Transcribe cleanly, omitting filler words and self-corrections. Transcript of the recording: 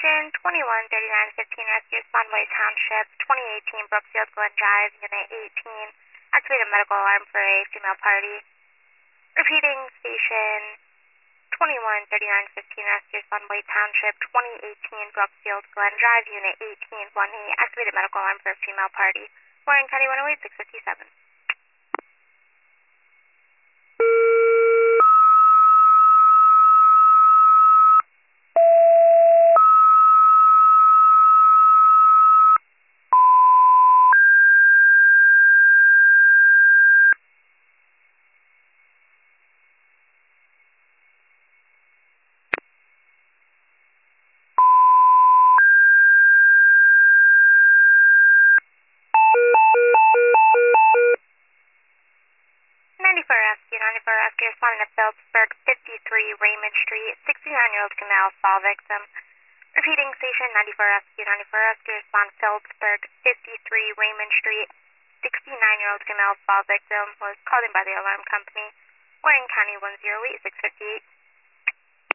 Station 213915 Rescue Swanway Township, 2018 Brookfield Glen Drive, Unit 18. Activate a medical alarm for a female party. Repeating, Station 213915 Rescue Swanway Township, 2018 Brookfield Glen Drive, Unit 18, 1E. Activate a medical alarm for a female party. Warren County 108, 657. Rescue responding to Phillipsburg 53 Raymond Street, 69-year-old female fall victim. Repeating, Station 94 Rescue respond Phillipsburg 53 Raymond Street, 69-year-old female fall victim was called in by the alarm company. Warren County 108, 658.